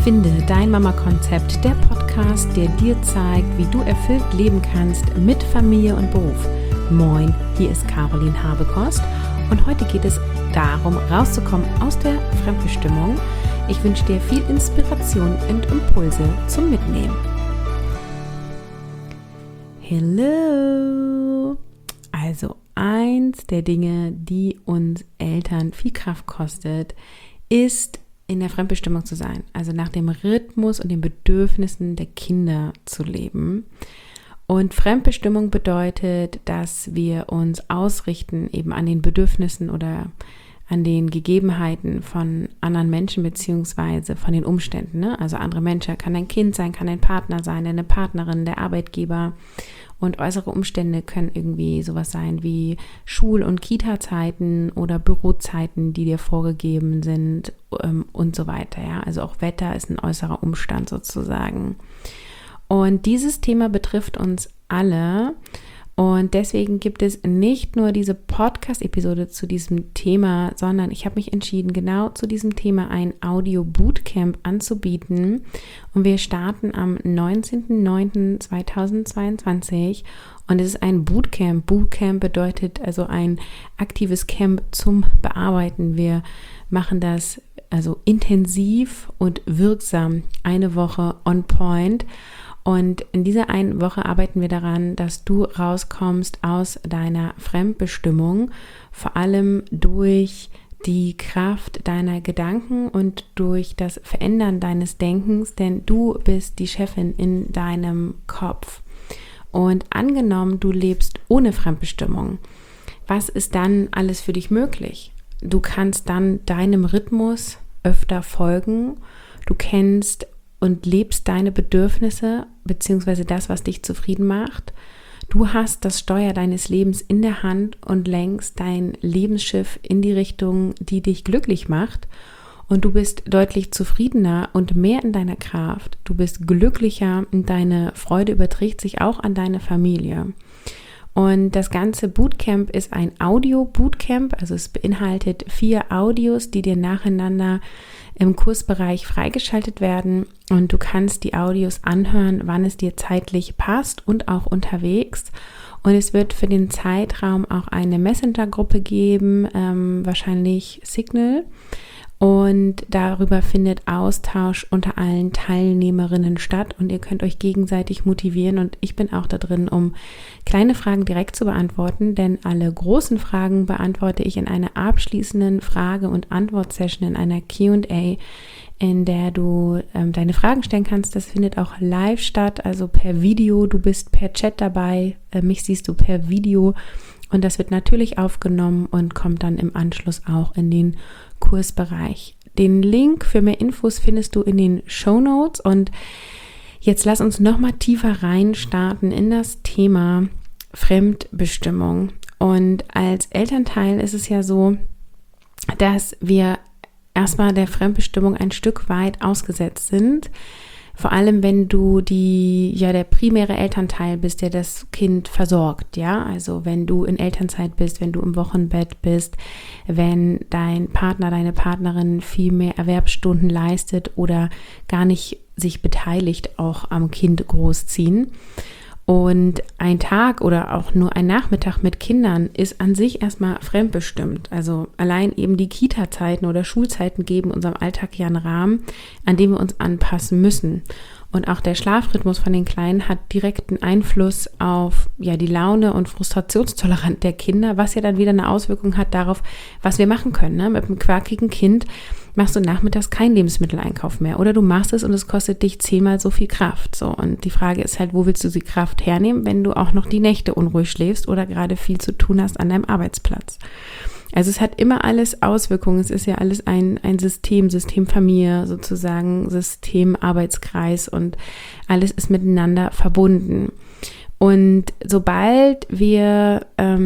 Finde dein Mama-Konzept, der Podcast, der dir zeigt, wie du erfüllt leben kannst mit Familie und Beruf. Moin, hier ist Caroline Habekost und heute geht es darum, rauszukommen aus der Fremdbestimmung. Ich wünsche dir viel Inspiration und Impulse zum Mitnehmen. Hello! Also eins der Dinge, die uns Eltern viel Kraft kostet, ist in der Fremdbestimmung zu sein, also nach dem Rhythmus und den Bedürfnissen der Kinder zu leben. Und Fremdbestimmung bedeutet, dass wir uns ausrichten eben an den Bedürfnissen oder an den Gegebenheiten von anderen Menschen beziehungsweise von den Umständen. Ne? Also andere Menschen, kann ein Kind sein, kann ein Partner sein, eine Partnerin, der Arbeitgeber. Und äußere Umstände können irgendwie sowas sein wie Schul- und Kita-Zeiten oder Bürozeiten, die dir vorgegeben sind und so weiter. Ja? Also auch Wetter ist ein äußerer Umstand sozusagen. Und dieses Thema betrifft uns alle. Und deswegen gibt es nicht nur diese Podcast-Episode zu diesem Thema, sondern ich habe mich entschieden, genau zu diesem Thema ein Audio-Bootcamp anzubieten. Und wir starten am 19.09.2022 und es ist ein Bootcamp. Bootcamp bedeutet also ein aktives Camp zum Bearbeiten. Wir machen das also intensiv und wirksam, eine Woche on point. Und in dieser einen Woche arbeiten wir daran, dass du rauskommst aus deiner Fremdbestimmung, vor allem durch die Kraft deiner Gedanken und durch das Verändern deines Denkens, denn du bist die Chefin in deinem Kopf. Und angenommen, du lebst ohne Fremdbestimmung, was ist dann alles für dich möglich? Du kannst dann deinem Rhythmus öfter folgen, du kennst und lebst deine Bedürfnisse beziehungsweise das, was dich zufrieden macht. Du hast das Steuer deines Lebens in der Hand und lenkst dein Lebensschiff in die Richtung, die dich glücklich macht. Und du bist deutlich zufriedener und mehr in deiner Kraft. Du bist glücklicher und deine Freude überträgt sich auch an deine Familie. Und das ganze Bootcamp ist ein Audio-Bootcamp, also es beinhaltet 4 Audios, die dir nacheinander im Kursbereich freigeschaltet werden und du kannst die Audios anhören, wann es dir zeitlich passt und auch unterwegs. Und es wird für den Zeitraum auch eine Messenger-Gruppe geben, wahrscheinlich Signal. Und darüber findet Austausch unter allen Teilnehmerinnen statt und ihr könnt euch gegenseitig motivieren und ich bin auch da drin, um kleine Fragen direkt zu beantworten, denn alle großen Fragen beantworte ich in einer abschließenden Frage- und Antwort-Session, in einer Q&A, in der du deine Fragen stellen kannst. Das findet auch live statt, also per Video, du bist per Chat dabei, mich siehst du per Video und das wird natürlich aufgenommen und kommt dann im Anschluss auch in den Kursbereich. Den Link für mehr Infos findest du in den Shownotes und jetzt lass uns nochmal tiefer reinstarten in das Thema Fremdbestimmung. Und als Elternteil ist es ja so, dass wir erstmal der Fremdbestimmung ein Stück weit ausgesetzt sind. Vor allem, wenn du der primäre Elternteil bist, der das Kind versorgt, ja, also wenn du in Elternzeit bist, wenn du im Wochenbett bist, wenn dein Partner, deine Partnerin viel mehr Erwerbsstunden leistet oder gar nicht sich beteiligt auch am Kind großziehen. Und ein Tag oder auch nur ein Nachmittag mit Kindern ist an sich erstmal fremdbestimmt. Also allein eben die Kita-Zeiten oder Schulzeiten geben unserem Alltag ja einen Rahmen, an dem wir uns anpassen müssen. Und auch der Schlafrhythmus von den Kleinen hat direkten Einfluss auf die Laune und Frustrationstoleranz der Kinder, was ja dann wieder eine Auswirkung hat darauf, was wir machen können. Ne? Mit einem quakigen Kind machst du nachmittags keinen Lebensmitteleinkauf mehr oder du machst es und es kostet dich 10-mal so viel Kraft. So, und die Frage ist halt, wo willst du die Kraft hernehmen, wenn du auch noch die Nächte unruhig schläfst oder gerade viel zu tun hast an deinem Arbeitsplatz? Also es hat immer alles Auswirkungen. Es ist ja alles ein System Familie sozusagen, System Arbeitskreis und alles ist miteinander verbunden. Und sobald wir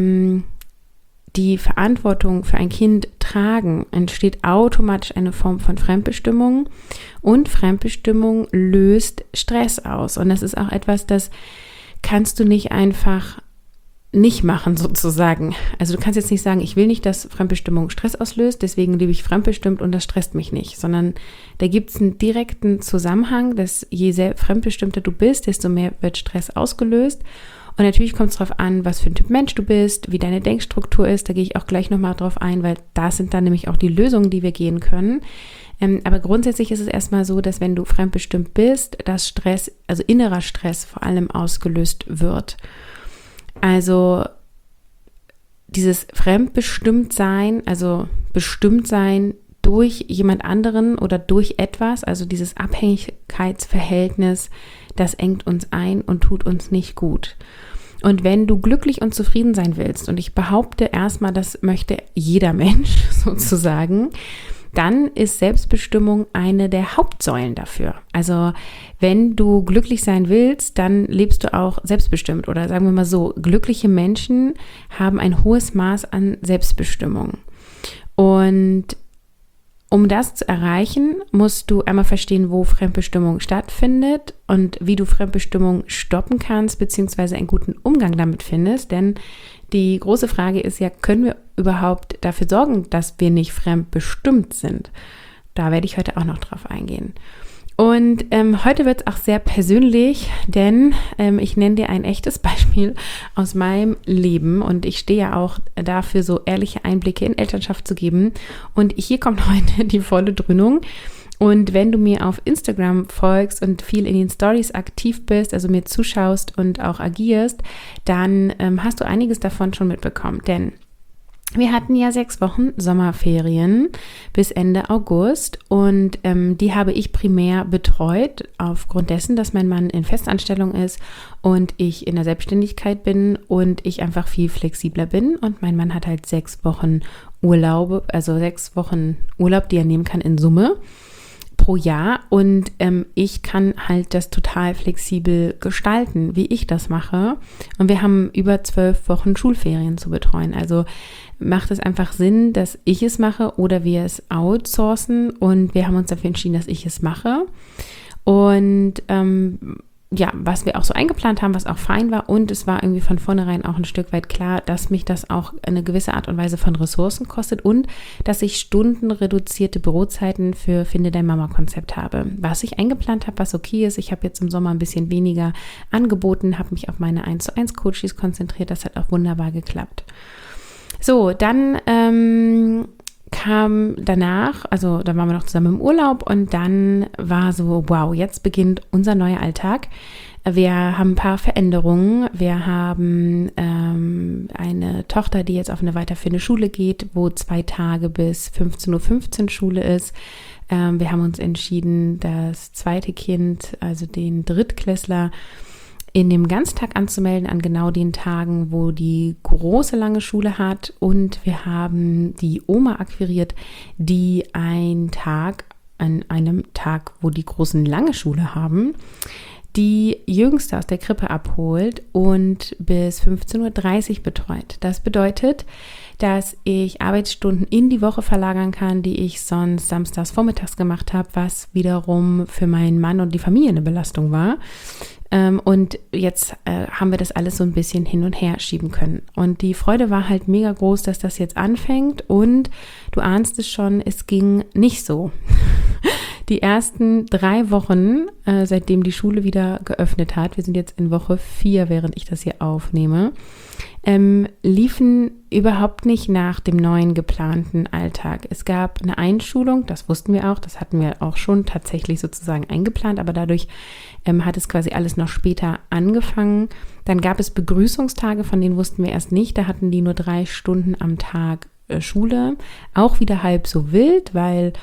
die Verantwortung für ein Kind tragen, entsteht automatisch eine Form von Fremdbestimmung und Fremdbestimmung löst Stress aus. Und das ist auch etwas, das kannst du nicht einfach nicht machen sozusagen. Also du kannst jetzt nicht sagen, ich will nicht, dass Fremdbestimmung Stress auslöst, deswegen lebe ich fremdbestimmt und das stresst mich nicht, sondern da gibt es einen direkten Zusammenhang, dass je sehr fremdbestimmter du bist, desto mehr wird Stress ausgelöst. Und natürlich kommt es darauf an, was für ein Typ Mensch du bist, wie deine Denkstruktur ist, da gehe ich auch gleich nochmal drauf ein, weil da sind dann nämlich auch die Lösungen, die wir gehen können. Aber grundsätzlich ist es erstmal so, dass wenn du fremdbestimmt bist, dass Stress, also innerer Stress vor allem ausgelöst wird. Also dieses Fremdbestimmtsein, also Bestimmtsein durch jemand anderen oder durch etwas, also dieses Abhängigkeitsverhältnis, das engt uns ein und tut uns nicht gut. Und wenn du glücklich und zufrieden sein willst, und ich behaupte erstmal, das möchte jeder Mensch sozusagen, dann ist Selbstbestimmung eine der Hauptsäulen dafür. Also wenn du glücklich sein willst, dann lebst du auch selbstbestimmt. Oder sagen wir mal so, glückliche Menschen haben ein hohes Maß an Selbstbestimmung. Und um das zu erreichen, musst du einmal verstehen, wo Fremdbestimmung stattfindet und wie du Fremdbestimmung stoppen kannst, beziehungsweise einen guten Umgang damit findest. Denn die große Frage ist ja, können wir überhaupt dafür sorgen, dass wir nicht fremdbestimmt sind? Da werde ich heute auch noch drauf eingehen. Und heute wird es auch sehr persönlich, denn ich nenne dir ein echtes Beispiel aus meinem Leben und ich stehe ja auch dafür, so ehrliche Einblicke in Elternschaft zu geben. Und hier kommt heute die volle Dröhnung. Und wenn du mir auf Instagram folgst und viel in den Stories aktiv bist, also mir zuschaust und auch agierst, dann hast du einiges davon schon mitbekommen. Denn wir hatten ja 6 Wochen Sommerferien bis Ende August und die habe ich primär betreut, aufgrund dessen, dass mein Mann in Festanstellung ist und ich in der Selbstständigkeit bin und ich einfach viel flexibler bin. Und mein Mann hat halt 6 Wochen Urlaub, also 6 Wochen Urlaub, die er nehmen kann in Summe pro Jahr, und ich kann halt das total flexibel gestalten, wie ich das mache, und wir haben über 12 Wochen Schulferien zu betreuen, also macht es einfach Sinn, dass ich es mache oder wir es outsourcen, und wir haben uns dafür entschieden, dass ich es mache. Und ja, was wir auch so eingeplant haben, was auch fein war, und es war irgendwie von vornherein auch ein Stück weit klar, dass mich das auch eine gewisse Art und Weise von Ressourcen kostet und dass ich stundenreduzierte Bürozeiten für Finde dein Mama-Konzept habe. Was ich eingeplant habe, was okay ist, ich habe jetzt im Sommer ein bisschen weniger angeboten, habe mich auf meine 1:1 Coaches konzentriert, das hat auch wunderbar geklappt. So, dann kam danach, also da waren wir noch zusammen im Urlaub, und dann war so, wow, jetzt beginnt unser neuer Alltag. Wir haben ein paar Veränderungen. Wir haben eine Tochter, die jetzt auf eine weiterführende Schule geht, wo 2 Tage bis 15:15 Uhr Schule ist. Wir haben uns entschieden, das zweite Kind, also den Drittklässler, in dem Ganztag anzumelden, an genau den Tagen, wo die große lange Schule hat. Und wir haben die Oma akquiriert, die an einem Tag, wo die Großen lange Schule haben, die Jüngste aus der Krippe abholt und bis 15:30 Uhr betreut. Das bedeutet, dass ich Arbeitsstunden in die Woche verlagern kann, die ich sonst samstags vormittags gemacht habe, was wiederum für meinen Mann und die Familie eine Belastung war. Und jetzt haben wir das alles so ein bisschen hin und her schieben können. Und die Freude war halt mega groß, dass das jetzt anfängt. Und du ahnst es schon, es ging nicht so. Die ersten 3 Wochen, seitdem die Schule wieder geöffnet hat, wir sind jetzt in Woche 4, während ich das hier aufnehme, liefen überhaupt nicht nach dem neuen geplanten Alltag. Es gab eine Einschulung, das wussten wir auch, das hatten wir auch schon tatsächlich sozusagen eingeplant, aber dadurch hat es quasi alles noch später angefangen. Dann gab es Begrüßungstage, von denen wussten wir erst nicht, da hatten die nur 3 Stunden am Tag Schule, auch wieder halb so wild, weil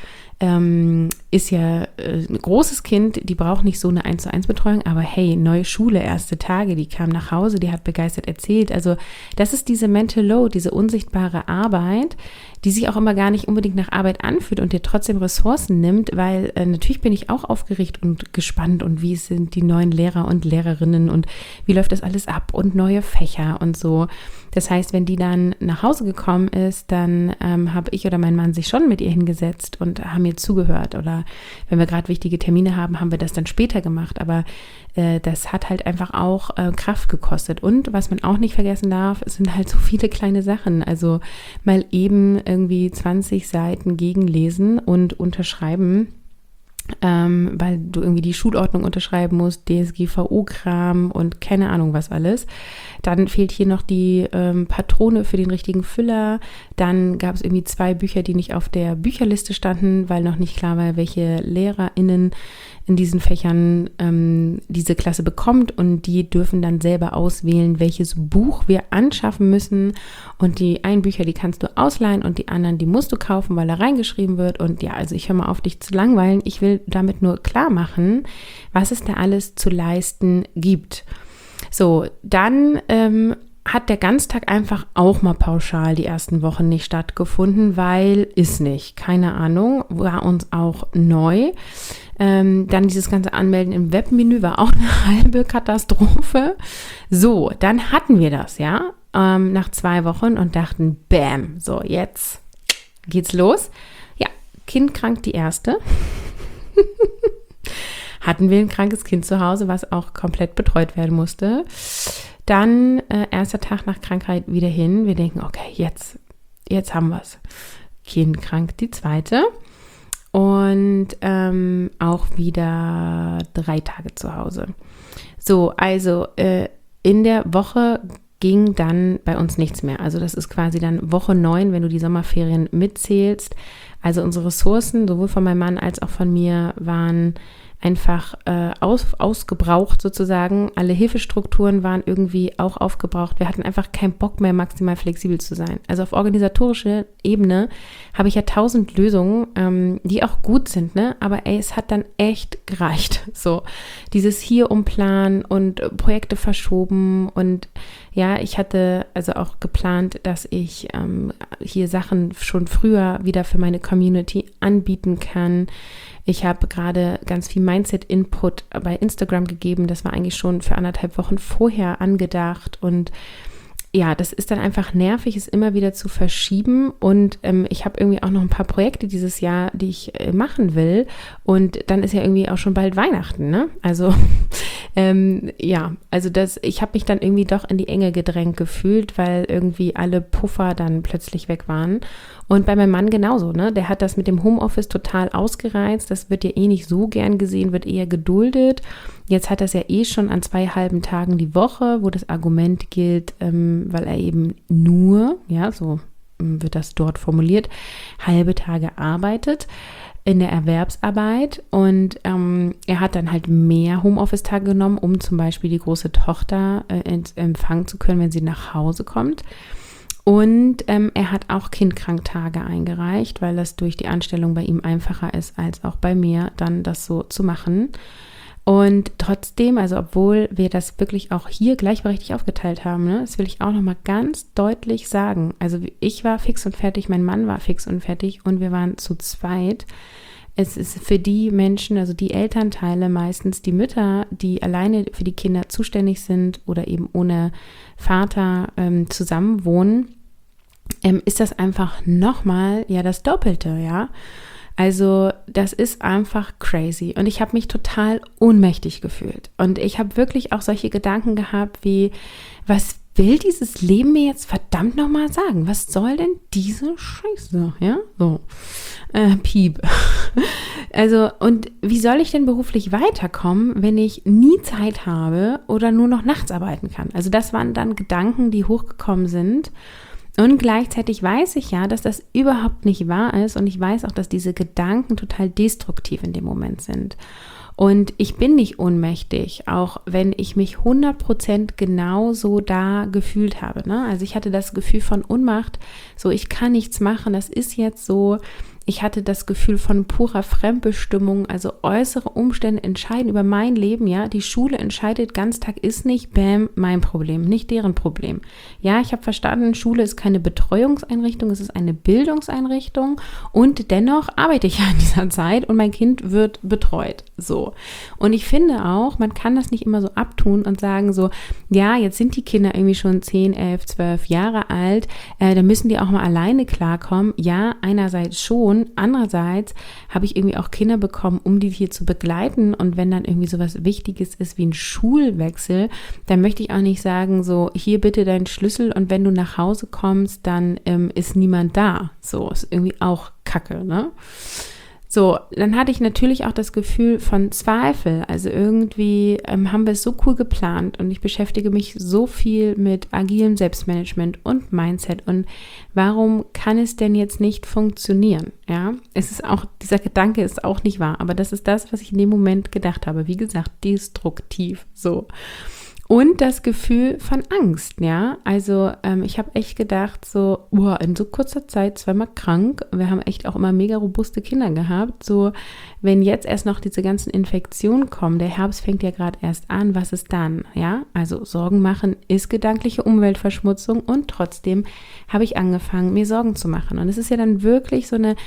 ist ja ein großes Kind, die braucht nicht so eine 1:1 Betreuung, aber hey, neue Schule, erste Tage, die kam nach Hause, die hat begeistert erzählt. Also das ist diese Mental Load, diese unsichtbare Arbeit, die sich auch immer gar nicht unbedingt nach Arbeit anfühlt und dir trotzdem Ressourcen nimmt, weil natürlich bin ich auch aufgeregt und gespannt, und wie sind die neuen Lehrer und Lehrerinnen und wie läuft das alles ab und neue Fächer und so. Das heißt, wenn die dann nach Hause gekommen ist, dann habe ich oder mein Mann sich schon mit ihr hingesetzt und haben mir zugehört. Oder wenn wir gerade wichtige Termine haben, haben wir das dann später gemacht. Aber das hat halt einfach auch Kraft gekostet. Und was man auch nicht vergessen darf, es sind halt so viele kleine Sachen. Also mal eben irgendwie 20 Seiten gegenlesen und unterschreiben, weil du irgendwie die Schulordnung unterschreiben musst, DSGVO-Kram und keine Ahnung was alles. Dann fehlt hier noch die Patrone für den richtigen Füller. Dann gab es irgendwie 2 Bücher, die nicht auf der Bücherliste standen, weil noch nicht klar war, welche LehrerInnen in diesen Fächern diese Klasse bekommt, und die dürfen dann selber auswählen, welches Buch wir anschaffen müssen, und die einen Bücher, die kannst du ausleihen und die anderen, die musst du kaufen, weil da reingeschrieben wird. Und ja, also ich höre mal auf, dich zu langweilen. Ich will damit nur klar machen, was es da alles zu leisten gibt. So, dann hat der Ganztag einfach auch mal pauschal die ersten Wochen nicht stattgefunden, weil ist nicht, keine Ahnung, war uns auch neu. Dann dieses ganze Anmelden im Webmenü war auch eine halbe Katastrophe. So, dann hatten wir das, ja, nach 2 Wochen und dachten, bam, so jetzt geht's los. Ja, Kind krank, die erste. Hatten wir ein krankes Kind zu Hause, was auch komplett betreut werden musste. Dann erster Tag nach Krankheit wieder hin. Wir denken, okay, jetzt haben wir es. Kind krank, die zweite. Und auch wieder 3 Tage zu Hause. So, also in der Woche ging dann bei uns nichts mehr. Also das ist quasi dann Woche 9, wenn du die Sommerferien mitzählst. Also unsere Ressourcen, sowohl von meinem Mann als auch von mir, waren einfach ausgebraucht sozusagen. Alle Hilfestrukturen waren irgendwie auch aufgebraucht. Wir hatten einfach keinen Bock mehr, maximal flexibel zu sein. Also auf organisatorischer Ebene habe ich ja 1000 Lösungen, die auch gut sind, ne? Aber es hat dann echt gereicht. So, dieses hier umplanen und Projekte verschoben, und ja, ich hatte also auch geplant, dass ich hier Sachen schon früher wieder für meine Community anbieten kann. Ich habe gerade ganz viel Mindset-Input bei Instagram gegeben. Das war eigentlich schon für 1,5 Wochen vorher angedacht. Und ja, das ist dann einfach nervig, es immer wieder zu verschieben. Und ich habe irgendwie auch noch ein paar Projekte dieses Jahr, die ich machen will. Und dann ist ja irgendwie auch schon bald Weihnachten, ne? Also ja, also ich habe mich dann irgendwie doch in die Enge gedrängt gefühlt, weil irgendwie alle Puffer dann plötzlich weg waren. Und bei meinem Mann genauso, ne? Der hat das mit dem Homeoffice total ausgereizt. Das wird ja eh nicht so gern gesehen, wird eher geduldet. Jetzt hat er es ja eh schon an 2 halben Tagen die Woche, wo das Argument gilt, weil er eben nur, ja, so wird das dort formuliert, halbe Tage arbeitet in der Erwerbsarbeit, und er hat dann halt mehr Homeoffice-Tage genommen, um zum Beispiel die große Tochter empfangen zu können, wenn sie nach Hause kommt. Und er hat auch Kindkranktage eingereicht, weil das durch die Anstellung bei ihm einfacher ist, als auch bei mir, dann das so zu machen. Und trotzdem, also obwohl wir das wirklich auch hier gleichberechtigt aufgeteilt haben, ne, das will ich auch nochmal ganz deutlich sagen. Also ich war fix und fertig, mein Mann war fix und fertig, und wir waren zu zweit. Es ist für die Menschen, also die Elternteile, meistens die Mütter, die alleine für die Kinder zuständig sind oder eben ohne Vater zusammenwohnen, ist das einfach nochmal ja das Doppelte, ja. Also das ist einfach crazy, und ich habe mich total ohnmächtig gefühlt, und ich habe wirklich auch solche Gedanken gehabt wie, was will dieses Leben mir jetzt verdammt nochmal sagen? Was soll denn diese Scheiße, ja, so, Piep. Also, und wie soll ich denn beruflich weiterkommen, wenn ich nie Zeit habe oder nur noch nachts arbeiten kann? Also das waren dann Gedanken, die hochgekommen sind. Und gleichzeitig weiß ich ja, dass das überhaupt nicht wahr ist, und ich weiß auch, dass diese Gedanken total destruktiv in dem Moment sind. Und ich bin nicht ohnmächtig, auch wenn ich mich 100% genauso da gefühlt habe, ne? Also ich hatte das Gefühl von Ohnmacht, so ich kann nichts machen, das ist jetzt so. Ich hatte das Gefühl von purer Fremdbestimmung, also äußere Umstände entscheiden über mein Leben, ja. Die Schule entscheidet, Ganztag ist nicht, bam, mein Problem, nicht deren Problem. Ja, ich habe verstanden, Schule ist keine Betreuungseinrichtung, es ist eine Bildungseinrichtung, und dennoch arbeite ich ja in dieser Zeit und mein Kind wird betreut, so. Und ich finde auch, man kann das nicht immer so abtun und sagen so, ja, jetzt sind die Kinder irgendwie schon 10, 11, 12 Jahre alt, dann müssen die auch mal alleine klarkommen. Ja, einerseits schon, Motivation. Andererseits habe ich irgendwie auch Kinder bekommen, um die hier zu begleiten. Und wenn dann irgendwie sowas Wichtiges ist wie ein Schulwechsel, dann möchte ich auch nicht sagen, so, hier bitte deinen Schlüssel und wenn du nach Hause kommst, dann ist niemand da. So, ist irgendwie auch Kacke, ne? So, dann hatte ich natürlich auch das Gefühl von Zweifel. Also irgendwie haben wir es so cool geplant und ich beschäftige mich so viel mit agilem Selbstmanagement und Mindset. Und warum kann es denn jetzt nicht funktionieren? Ja, es ist auch, dieser Gedanke ist auch nicht wahr, aber das ist das, was ich in dem Moment gedacht habe. Wie gesagt, destruktiv, so. Und das Gefühl von Angst, ja, also ich habe echt gedacht so, in so kurzer Zeit zweimal krank, wir haben echt auch immer mega robuste Kinder gehabt, so wenn jetzt erst noch diese ganzen Infektionen kommen, der Herbst fängt ja gerade erst an, was ist dann, ja, also Sorgen machen ist gedankliche Umweltverschmutzung und trotzdem habe ich angefangen, mir Sorgen zu machen und es ist ja dann wirklich so eine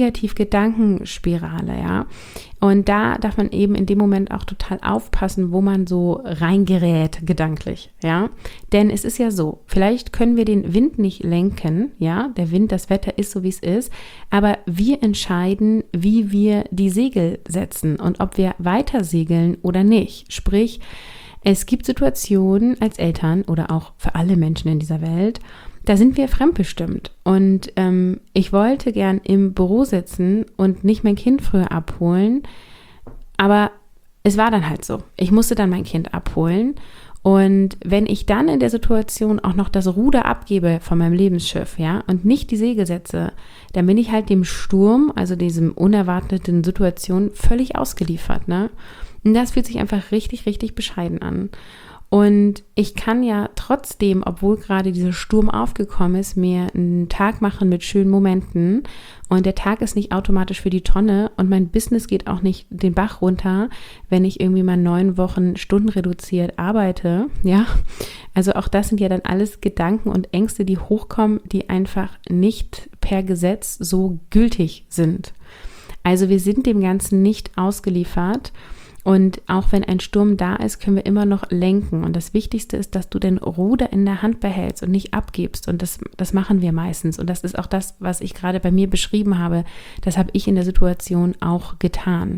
Negativ-Gedankenspirale, ja. Und da darf man eben in dem Moment auch total aufpassen, wo man so reingerät gedanklich, ja. Denn es ist ja so, vielleicht können wir den Wind nicht lenken, ja. Der Wind, das Wetter ist so, wie es ist. Aber wir entscheiden, wie wir die Segel setzen und ob wir weiter segeln oder nicht. Sprich, es gibt Situationen als Eltern oder auch für alle Menschen in dieser Welt, da sind wir fremdbestimmt und ich wollte gern im Büro sitzen und nicht mein Kind früher abholen, aber es war dann halt so. Ich musste dann mein Kind abholen und wenn ich dann in der Situation auch noch das Ruder abgebe von meinem Lebensschiff, ja, und nicht die Segel setze, dann bin ich halt dem Sturm, also diesem unerwarteten Situation völlig ausgeliefert, ne? Und das fühlt sich einfach richtig, richtig bescheiden an. Und ich kann ja trotzdem, obwohl gerade dieser Sturm aufgekommen ist, mir einen Tag machen mit schönen Momenten. Und der Tag ist nicht automatisch für die Tonne und mein Business geht auch nicht den Bach runter, wenn ich irgendwie mal 9 Wochen stundenreduziert arbeite. Ja, also auch das sind ja dann alles Gedanken und Ängste, die hochkommen, die einfach nicht per Gesetz so gültig sind. Also wir sind dem Ganzen nicht ausgeliefert. Und auch wenn ein Sturm da ist, können wir immer noch lenken. Und das Wichtigste ist, dass du den Ruder in der Hand behältst und nicht abgibst. Und das machen wir meistens. Und das ist auch das, was ich gerade bei mir beschrieben habe. Das habe ich in der Situation auch getan.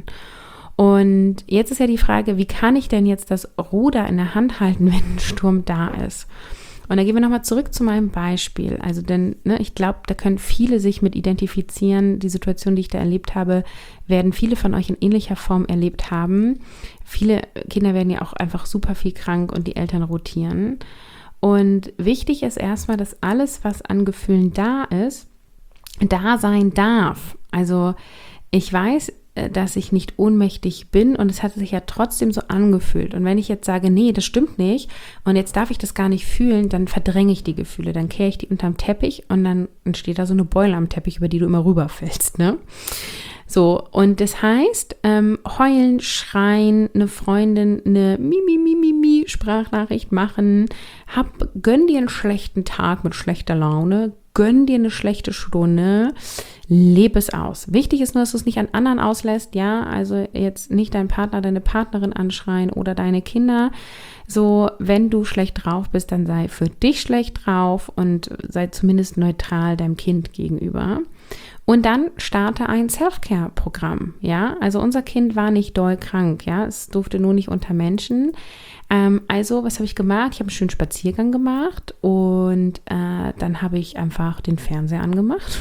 Und jetzt ist ja die Frage, wie kann ich denn jetzt das Ruder in der Hand halten, wenn ein Sturm da ist? Und da gehen wir nochmal zurück zu meinem Beispiel. Also denn, ich glaube, da können viele sich mit identifizieren. Die Situation, die ich da erlebt habe, werden viele von euch in ähnlicher Form erlebt haben. Viele Kinder werden ja auch einfach super viel krank und die Eltern rotieren. Und wichtig ist erstmal, dass alles, was an Gefühlen da ist, da sein darf. Also ich weiß, dass ich nicht ohnmächtig bin und es hat sich ja trotzdem so angefühlt. Und wenn ich jetzt sage, nee, das stimmt nicht und jetzt darf ich das gar nicht fühlen, dann verdränge ich die Gefühle, dann kehre ich die unterm Teppich und dann entsteht da so eine Beule am Teppich, über die du immer rüberfällst, ne? So, und das heißt, heulen, schreien, eine Freundin, eine Sprachnachricht machen, gönn dir einen schlechten Tag mit schlechter Laune, gönn dir eine schlechte Stunde, leb es aus. Wichtig ist nur, dass du es nicht an anderen auslässt, ja, also jetzt nicht deinen Partner, deine Partnerin anschreien oder deine Kinder. So, wenn du schlecht drauf bist, dann sei für dich schlecht drauf und sei zumindest neutral deinem Kind gegenüber. Und dann starte ein Self-Care-Programm, ja, also unser Kind war nicht doll krank, ja, es durfte nur nicht unter Menschen. Also, was habe ich gemacht? Ich habe einen schönen Spaziergang gemacht und dann habe ich einfach den Fernseher angemacht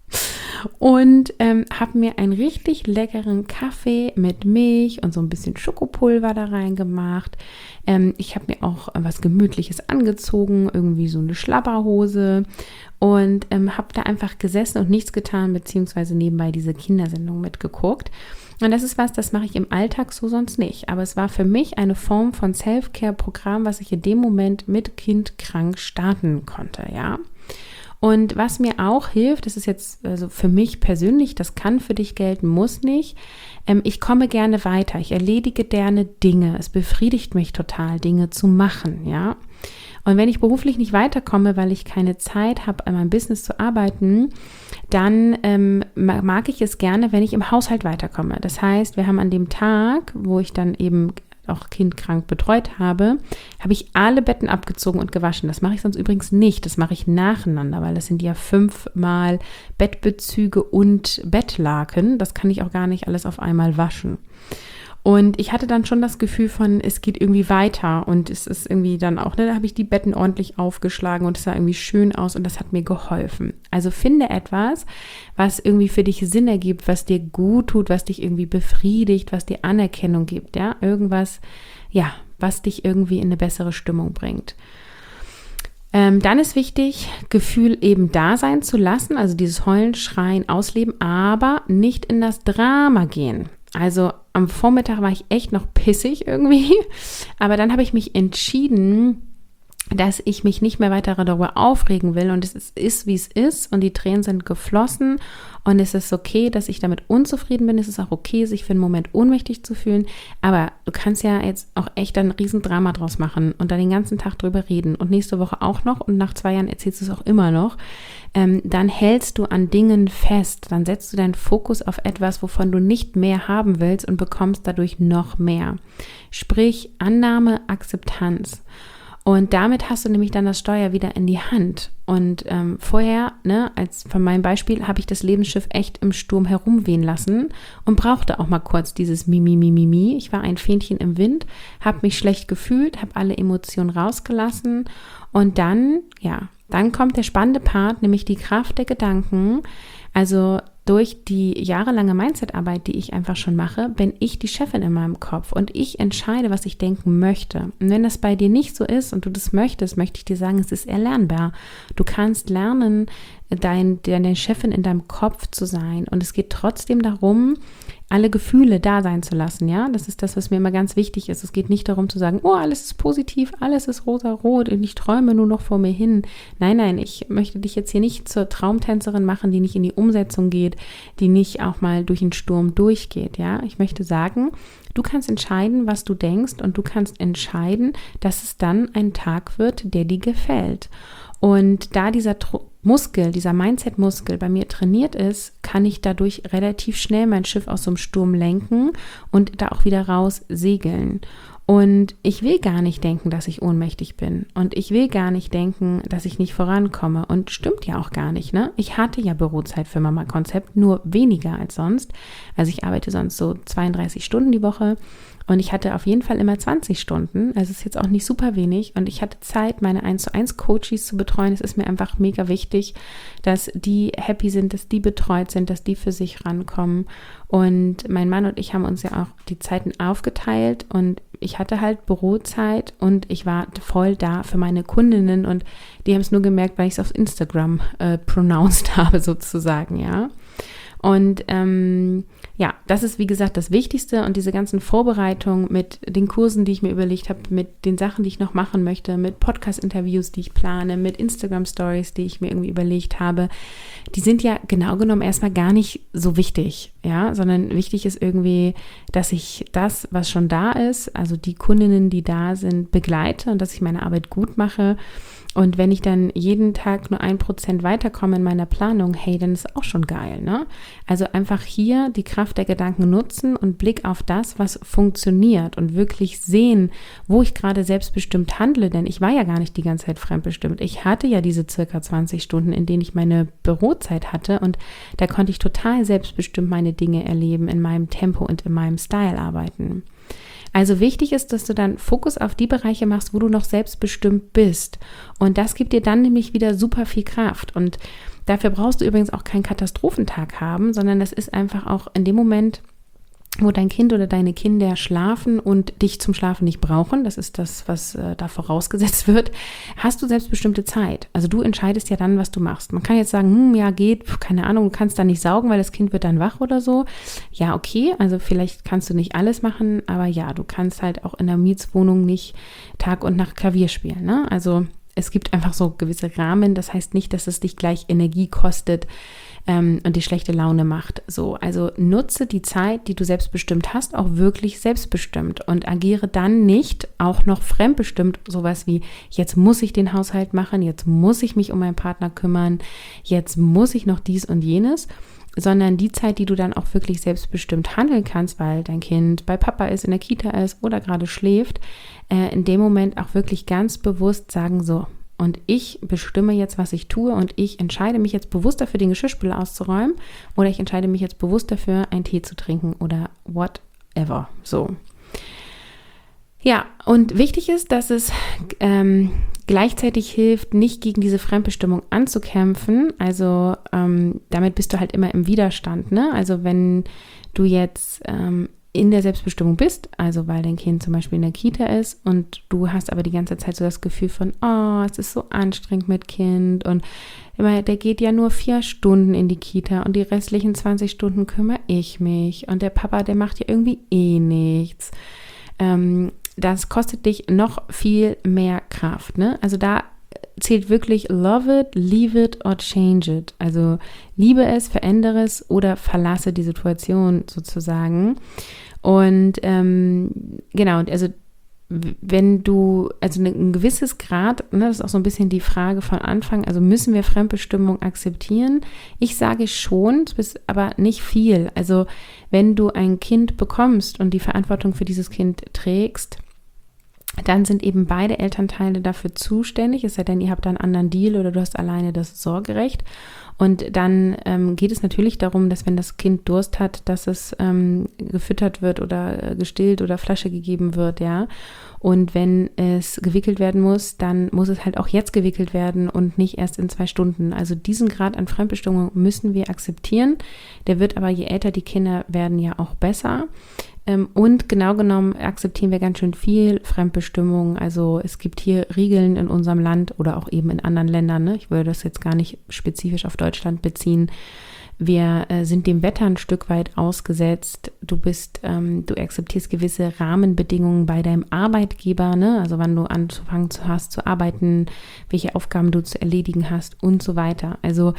und habe mir einen richtig leckeren Kaffee mit Milch und so ein bisschen Schokopulver da reingemacht. Ich habe mir auch was Gemütliches angezogen, irgendwie so eine Schlabberhose und habe da einfach gesessen und nichts getan, beziehungsweise nebenbei diese Kindersendung mitgeguckt. Und das ist was, das mache ich im Alltag so sonst nicht. Aber es war für mich eine Form von Self-Care-Programm, was ich in dem Moment mit Kind krank starten konnte, ja. Und was mir auch hilft, das ist jetzt also für mich persönlich, das kann für dich gelten, muss nicht. Ich komme gerne weiter, ich erledige gerne Dinge. Es befriedigt mich total, Dinge zu machen, ja. Und wenn ich beruflich nicht weiterkomme, weil ich keine Zeit habe, an meinem Business zu arbeiten, dann mag ich es gerne, wenn ich im Haushalt weiterkomme. Das heißt, wir haben an dem Tag, wo ich dann eben auch kindkrank betreut habe, habe ich alle Betten abgezogen und gewaschen. Das mache ich sonst übrigens nicht. Das mache ich nacheinander, weil das sind ja 5-mal Bettbezüge und Bettlaken. Das kann ich auch gar nicht alles auf einmal waschen. Und ich hatte dann schon das Gefühl von, es geht irgendwie weiter und es ist irgendwie dann auch, da habe ich die Betten ordentlich aufgeschlagen und es sah irgendwie schön aus und das hat mir geholfen. Also finde etwas, was irgendwie für dich Sinn ergibt, was dir gut tut, was dich irgendwie befriedigt, was dir Anerkennung gibt, ja, irgendwas, ja, was dich irgendwie in eine bessere Stimmung bringt. Dann ist wichtig, Gefühl eben da sein zu lassen, also dieses Heulen, Schreien, Ausleben, aber nicht in das Drama gehen. Also am Vormittag war ich echt noch pissig irgendwie, aber dann habe ich mich entschieden, dass ich mich nicht mehr weiter darüber aufregen will und es ist, wie es ist und die Tränen sind geflossen und es ist okay, dass ich damit unzufrieden bin. Es ist auch okay, sich für einen Moment ohnmächtig zu fühlen, aber du kannst ja jetzt auch echt ein Riesendrama draus machen und dann den ganzen Tag drüber reden und nächste Woche auch noch und nach 2 Jahren erzählst du es auch immer noch. Dann hältst du an Dingen fest, dann setzt du deinen Fokus auf etwas, wovon du nicht mehr haben willst und bekommst dadurch noch mehr. Sprich, Annahme, Akzeptanz. Und damit hast du nämlich dann das Steuer wieder in die Hand. Und vorher, als von meinem Beispiel, habe ich das Lebensschiff echt im Sturm herumwehen lassen und brauchte auch mal kurz dieses Mimi. Ich war ein Fähnchen im Wind, habe mich schlecht gefühlt, habe alle Emotionen rausgelassen und dann kommt der spannende Part, nämlich die Kraft der Gedanken. Also durch die jahrelange Mindset-Arbeit, die ich einfach schon mache, bin ich die Chefin in meinem Kopf und ich entscheide, was ich denken möchte. Und wenn das bei dir nicht so ist und du das möchtest, möchte ich dir sagen, es ist erlernbar. Du kannst lernen, deine Chefin in deinem Kopf zu sein und es geht trotzdem darum, alle Gefühle da sein zu lassen, ja, das ist das, was mir immer ganz wichtig ist. Es geht nicht darum zu sagen, oh, alles ist positiv, alles ist rosa-rot und ich träume nur noch vor mir hin. Nein, ich möchte dich jetzt hier nicht zur Traumtänzerin machen, die nicht in die Umsetzung geht, die nicht auch mal durch den Sturm durchgeht, ja. Ich möchte sagen, du kannst entscheiden, was du denkst und du kannst entscheiden, dass es dann ein Tag wird, der dir gefällt. Und da dieser dieser Mindset-Muskel bei mir trainiert ist, kann ich dadurch relativ schnell mein Schiff aus so einem Sturm lenken und da auch wieder raus segeln. Und ich will gar nicht denken, dass ich ohnmächtig bin. Und ich will gar nicht denken, dass ich nicht vorankomme. Und stimmt ja auch gar nicht, ne? Ich hatte ja Bürozeit für Mama-Konzept, nur weniger als sonst. Also ich arbeite sonst so 32 Stunden die Woche. Und ich hatte auf jeden Fall immer 20 Stunden, also es ist jetzt auch nicht super wenig und ich hatte Zeit, meine 1:1 Coaches zu betreuen. Es ist mir einfach mega wichtig, dass die happy sind, dass die betreut sind, dass die für sich rankommen. Und mein Mann und ich haben uns ja auch die Zeiten aufgeteilt und ich hatte halt Bürozeit und ich war voll da für meine Kundinnen und die haben es nur gemerkt, weil ich es auf Instagram pronounced habe sozusagen, ja. Und das ist wie gesagt das Wichtigste und diese ganzen Vorbereitungen mit den Kursen, die ich mir überlegt habe, mit den Sachen, die ich noch machen möchte, mit Podcast-Interviews, die ich plane, mit Instagram-Stories, die ich mir irgendwie überlegt habe, die sind ja genau genommen erstmal gar nicht so wichtig, ja, sondern wichtig ist irgendwie, dass ich das, was schon da ist, also die Kundinnen, die da sind, begleite und dass ich meine Arbeit gut mache. Und wenn ich dann jeden Tag nur 1% weiterkomme in meiner Planung, hey, dann ist auch schon geil, ne? Also einfach hier die Kraft der Gedanken nutzen und Blick auf das, was funktioniert und wirklich sehen, wo ich gerade selbstbestimmt handle, denn ich war ja gar nicht die ganze Zeit fremdbestimmt. Ich hatte ja diese circa 20 Stunden, in denen ich meine Bürozeit hatte und da konnte ich total selbstbestimmt meine Dinge erleben, in meinem Tempo und in meinem Style arbeiten. Also wichtig ist, dass du dann Fokus auf die Bereiche machst, wo du noch selbstbestimmt bist. Und das gibt dir dann nämlich wieder super viel Kraft. Und dafür brauchst du übrigens auch keinen Katastrophentag haben, sondern das ist einfach auch in dem Moment, wo dein Kind oder deine Kinder schlafen und dich zum Schlafen nicht brauchen, das ist das, was da vorausgesetzt wird, hast du selbstbestimmte Zeit. Also du entscheidest ja dann, was du machst. Man kann jetzt sagen, geht, keine Ahnung, du kannst da nicht saugen, weil das Kind wird dann wach oder so. Ja, okay, also vielleicht kannst du nicht alles machen, aber ja, du kannst halt auch in der Mietswohnung nicht Tag und Nacht Klavier spielen, ne? Also es gibt einfach so gewisse Rahmen, das heißt nicht, dass es dich gleich Energie kostet, und die schlechte Laune macht. So, also nutze die Zeit, die du selbstbestimmt hast, auch wirklich selbstbestimmt und agiere dann nicht auch noch fremdbestimmt, sowas wie, jetzt muss ich den Haushalt machen, jetzt muss ich mich um meinen Partner kümmern, jetzt muss ich noch dies und jenes. sondern die Zeit, die du dann auch wirklich selbstbestimmt handeln kannst, weil dein Kind bei Papa ist, in der Kita ist oder gerade schläft, in dem Moment auch wirklich ganz bewusst sagen, so, und ich bestimme jetzt, was ich tue und ich entscheide mich jetzt bewusst dafür, den Geschirrspüler auszuräumen oder ich entscheide mich jetzt bewusst dafür, einen Tee zu trinken oder whatever, so. Ja, und wichtig ist, dass es gleichzeitig hilft, nicht gegen diese Fremdbestimmung anzukämpfen. Also damit bist du halt immer im Widerstand, ne? Also wenn du jetzt in der Selbstbestimmung bist, also weil dein Kind zum Beispiel in der Kita ist und du hast aber die ganze Zeit so das Gefühl von, oh, es ist so anstrengend mit Kind und der geht ja nur 4 Stunden in die Kita und die restlichen 20 Stunden kümmere ich mich und der Papa, der macht ja irgendwie eh nichts. Das kostet dich noch viel mehr Kraft, ne? Also da zählt wirklich love it, leave it or change it. Also liebe es, verändere es oder verlasse die Situation sozusagen. Und genau, also wenn du, also ein gewisses Grad, ne, das ist auch so ein bisschen die Frage von Anfang, also müssen wir Fremdbestimmung akzeptieren? Ich sage schon, aber nicht viel. Also wenn du ein Kind bekommst und die Verantwortung für dieses Kind trägst, dann sind eben beide Elternteile dafür zuständig, es sei denn, ihr habt einen anderen Deal oder du hast alleine das Sorgerecht. Und dann geht es natürlich darum, dass wenn das Kind Durst hat, dass es gefüttert wird oder gestillt oder Flasche gegeben wird, ja. Und wenn es gewickelt werden muss, dann muss es halt auch jetzt gewickelt werden und nicht erst in 2 Stunden. Also diesen Grad an Fremdbestimmung müssen wir akzeptieren. Der wird aber, je älter die Kinder werden, ja auch besser. Und genau genommen akzeptieren wir ganz schön viel Fremdbestimmung. Also es gibt hier Regeln in unserem Land oder auch eben in anderen Ländern, ne? Ich würde das jetzt gar nicht spezifisch auf Deutschland beziehen. Wir sind dem Wetter ein Stück weit ausgesetzt. Du akzeptierst gewisse Rahmenbedingungen bei deinem Arbeitgeber, ne? Also wann du anzufangen hast zu arbeiten, welche Aufgaben du zu erledigen hast und so weiter. Also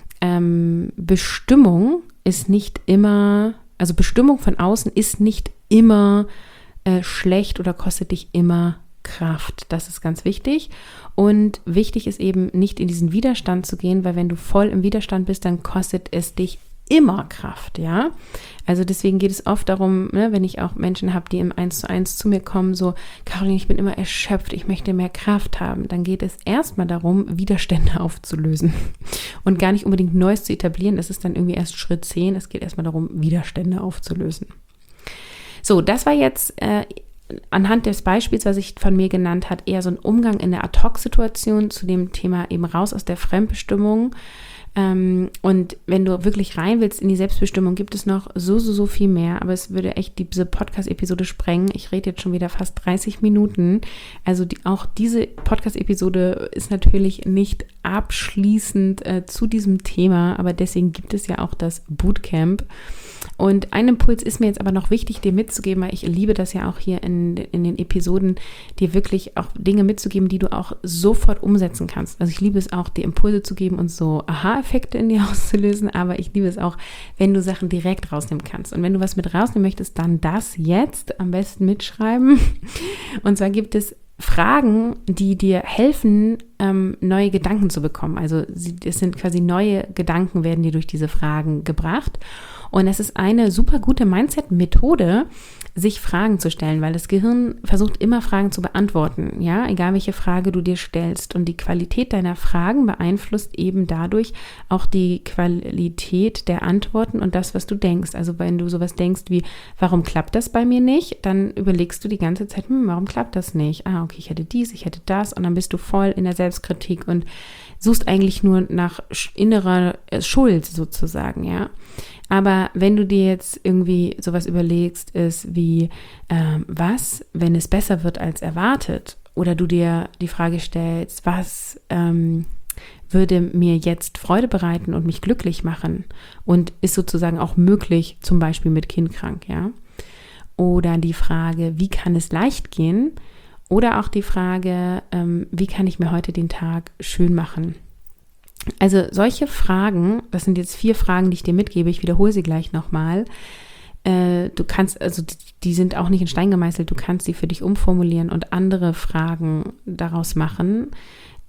Bestimmung ist nicht immer, also Bestimmung von außen ist nicht immer schlecht oder kostet dich immer Kraft. Das ist ganz wichtig. Und wichtig ist eben nicht in diesen Widerstand zu gehen, weil wenn du voll im Widerstand bist, dann kostet es dich immer Kraft, ja. Also deswegen geht es oft darum, ne, wenn ich auch Menschen habe, die im 1:1 zu mir kommen, so, Caroline, ich bin immer erschöpft, ich möchte mehr Kraft haben, dann geht es erstmal darum, Widerstände aufzulösen und gar nicht unbedingt Neues zu etablieren. Das ist dann irgendwie erst Schritt 10. Es geht erstmal darum, Widerstände aufzulösen. So, das war jetzt anhand des Beispiels, was ich von mir genannt habe, eher so ein Umgang in der Ad-Hoc-Situation zu dem Thema eben raus aus der Fremdbestimmung. Und wenn du wirklich rein willst in die Selbstbestimmung, gibt es noch so viel mehr, aber es würde echt diese Podcast-Episode sprengen. Ich rede jetzt schon wieder fast 30 Minuten. Also auch diese Podcast-Episode ist natürlich nicht abschließend zu diesem Thema, aber deswegen gibt es ja auch das Bootcamp. Und ein Impuls ist mir jetzt aber noch wichtig, dir mitzugeben, weil ich liebe das ja auch hier in den Episoden, dir wirklich auch Dinge mitzugeben, die du auch sofort umsetzen kannst. Also ich liebe es auch, dir Impulse zu geben und so Aha-Effekte in dir auszulösen, aber ich liebe es auch, wenn du Sachen direkt rausnehmen kannst. Und wenn du was mit rausnehmen möchtest, dann das jetzt am besten mitschreiben. Und zwar gibt es Fragen, die dir helfen, neue Gedanken zu bekommen. Also es sind quasi neue Gedanken, werden dir durch diese Fragen gebracht. Und es ist eine super gute Mindset-Methode, sich Fragen zu stellen, weil das Gehirn versucht immer Fragen zu beantworten, ja, egal welche Frage du dir stellst. Und die Qualität deiner Fragen beeinflusst eben dadurch auch die Qualität der Antworten und das, was du denkst. Also wenn du sowas denkst wie, warum klappt das bei mir nicht? Dann überlegst du die ganze Zeit, warum klappt das nicht? Okay, ich hätte dies, ich hätte das und dann bist du voll in der Selbstkritik und suchst eigentlich nur nach innerer Schuld sozusagen, ja. Aber wenn du dir jetzt irgendwie sowas überlegst, ist wie, was, wenn es besser wird als erwartet? Oder du dir die Frage stellst, was würde mir jetzt Freude bereiten und mich glücklich machen? Und ist sozusagen auch möglich, zum Beispiel mit Kind krank, ja? Oder die Frage, wie kann es leicht gehen? Oder auch die Frage, wie kann ich mir heute den Tag schön machen? Also solche Fragen, das sind jetzt 4 Fragen, die ich dir mitgebe, ich wiederhole sie gleich nochmal. Du kannst, also die sind auch nicht in Stein gemeißelt, du kannst sie für dich umformulieren und andere Fragen daraus machen.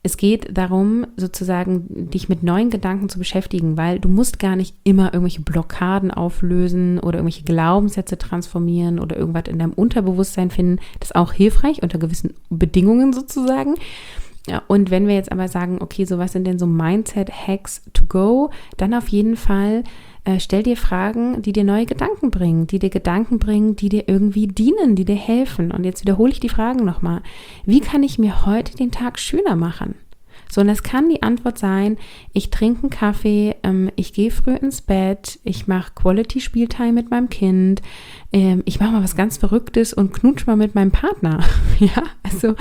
Es geht darum, sozusagen dich mit neuen Gedanken zu beschäftigen, weil du musst gar nicht immer irgendwelche Blockaden auflösen oder irgendwelche Glaubenssätze transformieren oder irgendwas in deinem Unterbewusstsein finden. Das ist auch hilfreich unter gewissen Bedingungen sozusagen. Ja, und wenn wir jetzt aber sagen, okay, so was sind denn so Mindset-Hacks to go, dann auf jeden Fall stell dir Fragen, die dir neue Gedanken bringen, die dir irgendwie dienen, die dir helfen. Und jetzt wiederhole ich die Fragen nochmal. Wie kann ich mir heute den Tag schöner machen? So, und das kann die Antwort sein, ich trinke einen Kaffee, ich gehe früh ins Bett, ich mache Quality-Spieltime mit meinem Kind, ich mache mal was ganz Verrücktes und knutsche mal mit meinem Partner. Ja, also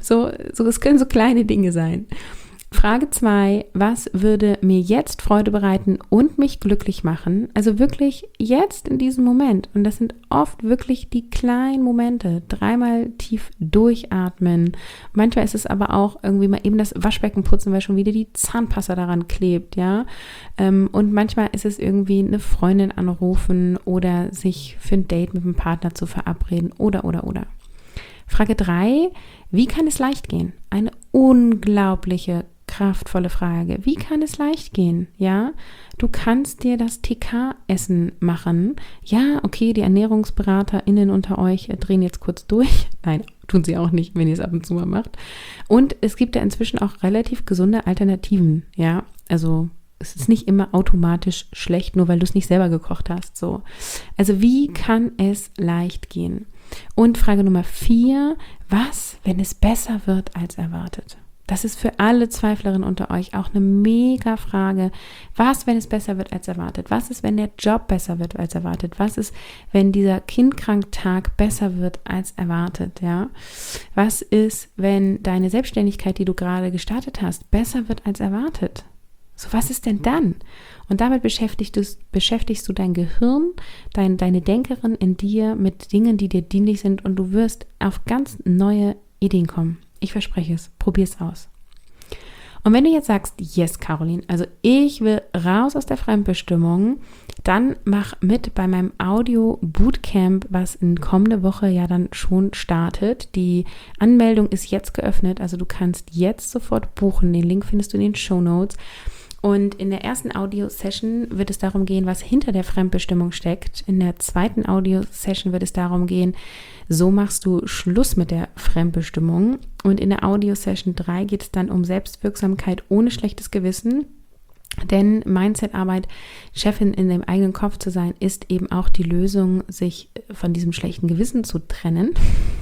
es können so kleine Dinge sein. Frage 2, was würde mir jetzt Freude bereiten und mich glücklich machen? Also wirklich jetzt in diesem Moment. Und das sind oft wirklich die kleinen Momente. 3-mal tief durchatmen. Manchmal ist es aber auch irgendwie mal eben das Waschbecken putzen, weil schon wieder die Zahnpasta daran klebt, ja. Und manchmal ist es irgendwie eine Freundin anrufen oder sich für ein Date mit dem Partner zu verabreden oder. Frage 3, wie kann es leicht gehen? Eine unglaubliche kraftvolle Frage. Wie kann es leicht gehen? Ja, du kannst dir das TK-Essen machen. Ja, okay, die ErnährungsberaterInnen unter euch drehen jetzt kurz durch. Nein, tun sie auch nicht, wenn ihr es ab und zu mal macht. Und es gibt ja inzwischen auch relativ gesunde Alternativen. Ja, also es ist nicht immer automatisch schlecht, nur weil du es nicht selber gekocht hast. So. Also wie kann es leicht gehen? Und Frage Nummer 4, was, wenn es besser wird als erwartet? Das ist für alle Zweiflerinnen unter euch auch eine mega Frage. Was, wenn es besser wird als erwartet? Was ist, wenn der Job besser wird als erwartet? Was ist, wenn dieser Kindkranktag besser wird als erwartet? Ja? Was ist, wenn deine Selbstständigkeit, die du gerade gestartet hast, besser wird als erwartet? So, was ist denn dann? Und damit beschäftigst du dein Gehirn, deine Denkerin in dir mit Dingen, die dir dienlich sind, und du wirst auf ganz neue Ideen kommen. Ich verspreche es. Probier es aus. Und wenn du jetzt sagst, yes, Caroline, also ich will raus aus der Fremdbestimmung, dann mach mit bei meinem Audio-Bootcamp, was in kommende Woche ja dann schon startet. Die Anmeldung ist jetzt geöffnet, also du kannst jetzt sofort buchen. Den Link findest du in den Shownotes. Und in der ersten Audio-Session wird es darum gehen, was hinter der Fremdbestimmung steckt. In der zweiten Audio-Session wird es darum gehen, so machst du Schluss mit der Fremdbestimmung. Und in der Audio-Session 3 geht es dann um Selbstwirksamkeit ohne schlechtes Gewissen. Denn Mindset-Arbeit, Chefin in dem eigenen Kopf zu sein, ist eben auch die Lösung, sich von diesem schlechten Gewissen zu trennen,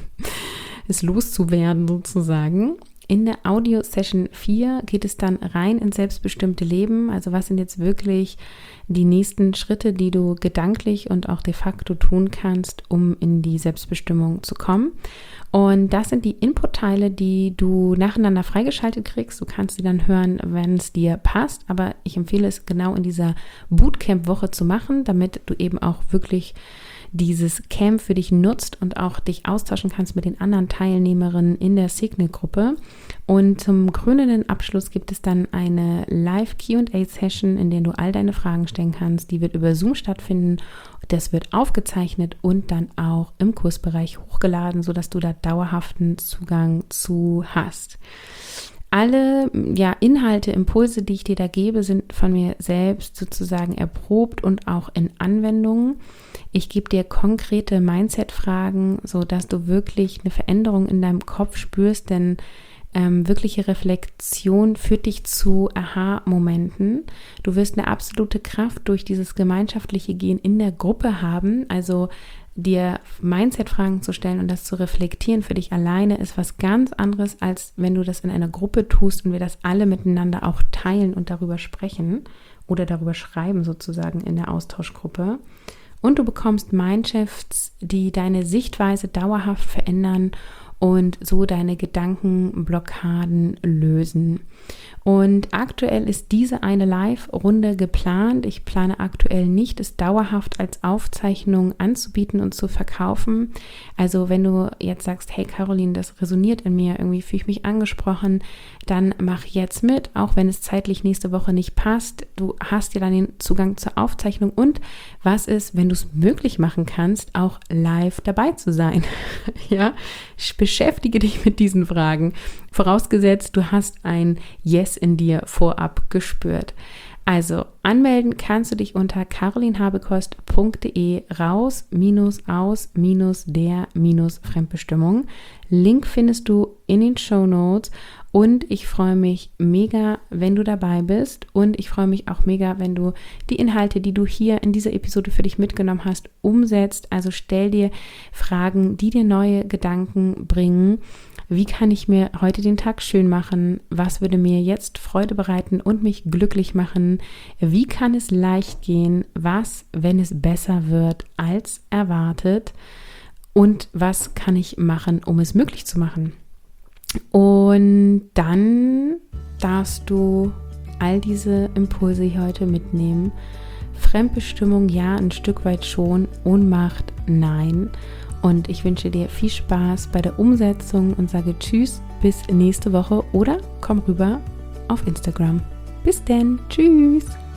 es loszuwerden sozusagen. In der Audio-Session 4 geht es dann rein ins selbstbestimmte Leben. Also was sind jetzt wirklich die nächsten Schritte, die du gedanklich und auch de facto tun kannst, um in die Selbstbestimmung zu kommen. Und das sind die Input-Teile, die du nacheinander freigeschaltet kriegst. Du kannst sie dann hören, wenn es dir passt. Aber ich empfehle es genau in dieser Bootcamp-Woche zu machen, damit du eben auch wirklich dieses Camp für dich nutzt und auch dich austauschen kannst mit den anderen Teilnehmerinnen in der Signal-Gruppe. Und zum krönenden Abschluss gibt es dann eine Live-Q&A-Session, in der du all deine Fragen stellen kannst. Die wird über Zoom stattfinden. Das wird aufgezeichnet und dann auch im Kursbereich hochgeladen, sodass du da dauerhaften Zugang zu hast. Alle Inhalte, Impulse, die ich dir da gebe, sind von mir selbst sozusagen erprobt und auch in Anwendung. Ich gebe dir konkrete Mindset-Fragen, sodass du wirklich eine Veränderung in deinem Kopf spürst, denn wirkliche Reflexion führt dich zu Aha-Momenten. Du wirst eine absolute Kraft durch dieses gemeinschaftliche Gehen in der Gruppe haben, also dir Mindset-Fragen zu stellen und das zu reflektieren für dich alleine ist was ganz anderes, als wenn du das in einer Gruppe tust und wir das alle miteinander auch teilen und darüber sprechen oder darüber schreiben sozusagen in der Austauschgruppe. Und du bekommst Mindshifts, die deine Sichtweise dauerhaft verändern und so deine Gedankenblockaden lösen. Und aktuell ist diese eine Live-Runde geplant. Ich plane aktuell nicht, es dauerhaft als Aufzeichnung anzubieten und zu verkaufen. Also wenn du jetzt sagst, hey Caroline, das resoniert in mir, irgendwie fühle ich mich angesprochen, dann mach jetzt mit, auch wenn es zeitlich nächste Woche nicht passt. Du hast ja dann den Zugang zur Aufzeichnung und was ist, wenn du es möglich machen kannst, auch live dabei zu sein. Ja, beschäftige dich mit diesen Fragen. Vorausgesetzt, du hast ein Yes in dir vorab gespürt. Also anmelden kannst du dich unter carolinhabekost.de raus-aus-der-Fremdbestimmung. Link findest du in den Shownotes und ich freue mich mega, wenn du dabei bist und ich freue mich auch mega, wenn du die Inhalte, die du hier in dieser Episode für dich mitgenommen hast, umsetzt. Also stell dir Fragen, die dir neue Gedanken bringen. Wie kann ich mir heute den Tag schön machen? Was würde mir jetzt Freude bereiten und mich glücklich machen? Wie kann es leicht gehen? Was, wenn es besser wird als erwartet? Und was kann ich machen, um es möglich zu machen? Und dann darfst du all diese Impulse hier heute mitnehmen. Fremdbestimmung, ja, ein Stück weit schon. Ohnmacht, nein. Und ich wünsche dir viel Spaß bei der Umsetzung und sage Tschüss, bis nächste Woche oder komm rüber auf Instagram. Bis denn, tschüss!